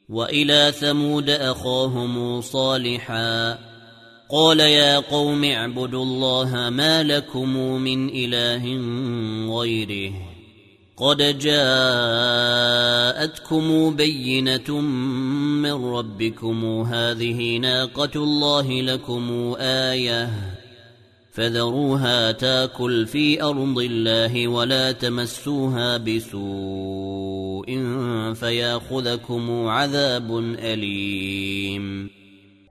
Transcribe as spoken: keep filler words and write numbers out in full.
وإلى ثمود أخاهم صالحا قال يا قوم اعبدوا الله ما لكم من إله غيره قد جاءتكم بينة من ربكم هذه ناقة الله لكم آية فذروها تاكل في أرض الله ولا تمسوها بسوء فياخذكم عذاب أليم